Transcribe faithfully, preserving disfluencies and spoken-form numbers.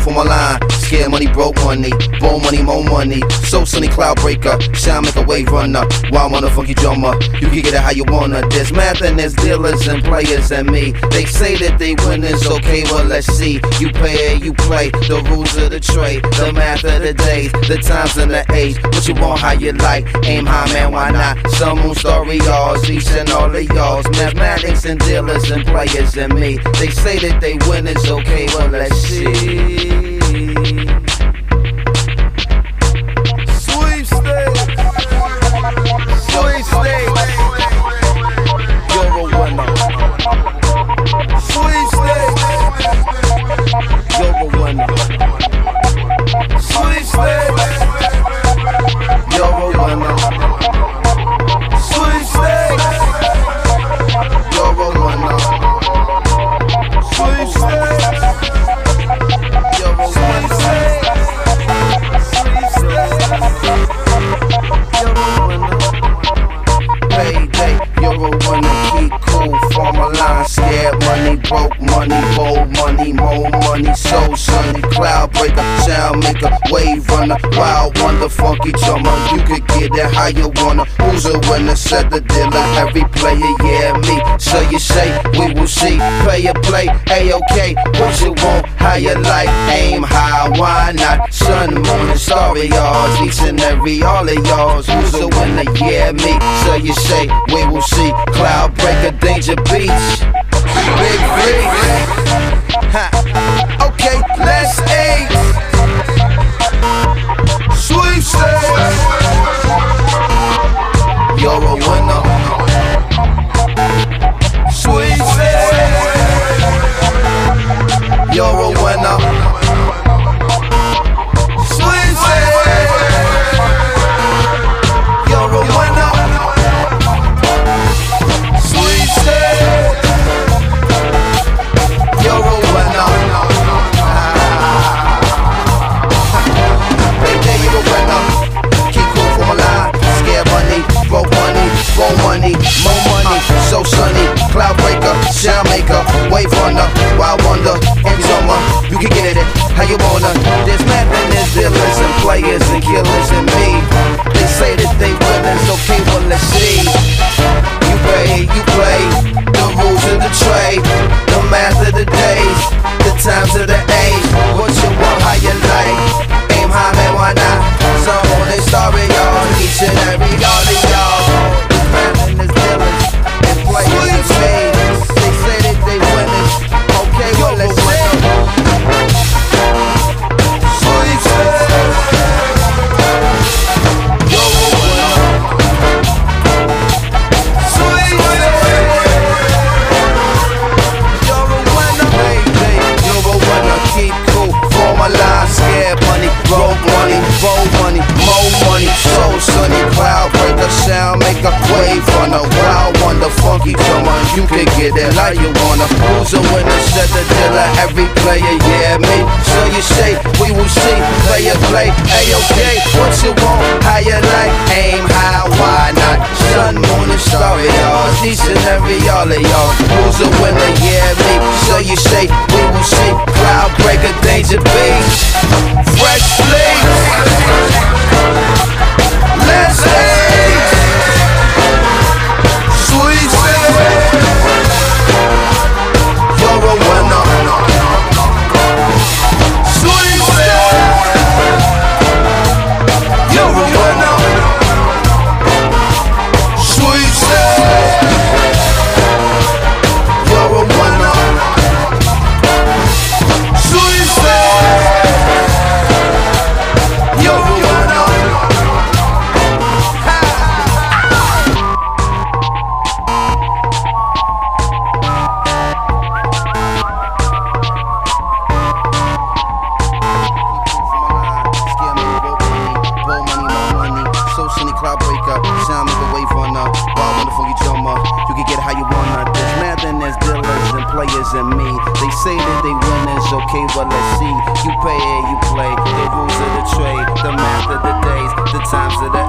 for my line. Scare money, broke money, blow money, more money. So sunny, cloud breaker, shine, make a wave runner. Wild on a funky drummer, you can get it how you wanna. There's math and there's dealers and players and me. They say that they win is okay, well let's see. You pay or you play, the rules of the trade, the math of the days, the times and the age. What you want, how you like, aim high man, why not? Some moon story yours, each and all of yours. Mathematics and dealers and players and me. They say that they win is okay, well let's see. Broke money, bold money, more money, so sunny, cloud breaker, sound maker, wave runner, wild wonder, funky drummer. You could get it how you wanna. Who's a winner? Said the dealer. Every player, yeah, me. So you say, we will see. Play a play, A-OK. What you want? How you like? Aim high, why not? Sun, moon, and starry yours. Each and every, all of yours. Who's a winner? Yeah, me. So you say, we will see. Cloud breaker, Danger Beach. Big Big ha. Okay, let's eat. Sweepstakes. You're a winner. Sweepstakes. You're a winner. Sweepstakes. You're a winner. Sweepstakes. You're a winner. Baby, you're a winner. Keep cool for my line. Scare money, broke money, roll money, more money. So sunny, cloud breaker, shine maker, wave runner, wild wonder, funky drummer. You can get it how you wanna. There's math and there's dealers and players and killers and me. They say that they winners, okay, well let's see. You pay, you play, the rules of the trade, the math of the days, the times of the age. What you want, how you like, aim high man, why not? Some on this story, y'all, each and every all of y'all. There's math and there's dealers and players and me. They say that they winners, okay, well let's see. Sound make a wave on a wild wonder, funky drummer. You can get it how you wanna. Who's a winner? Said the dealer. Every player, yeah, me. So you say, we will see. Play a play, A-OK. What you want? How you like? Aim high, why not? Sun, moon, and starry yours. Each and every all of y'all. Who's a winner? Yeah, me. So you say, we will see. Cloud breaker, Danger Beach. Fresh Fleet. Let's eat. Sweet Sweet. You're a winner. Sweet Sweet. You're a winner. Sweet Sweet. You're a winner. Sweet Sweet. You're a winner. Cloud breaker, sound make a wave runner, wild wonderful you drummer. You can get it how you wanna. There's math and there's dealers and players and me. They say that they winners, okay, well let's see. You pay and you play, the rules of the trade, the math of the days, the times of the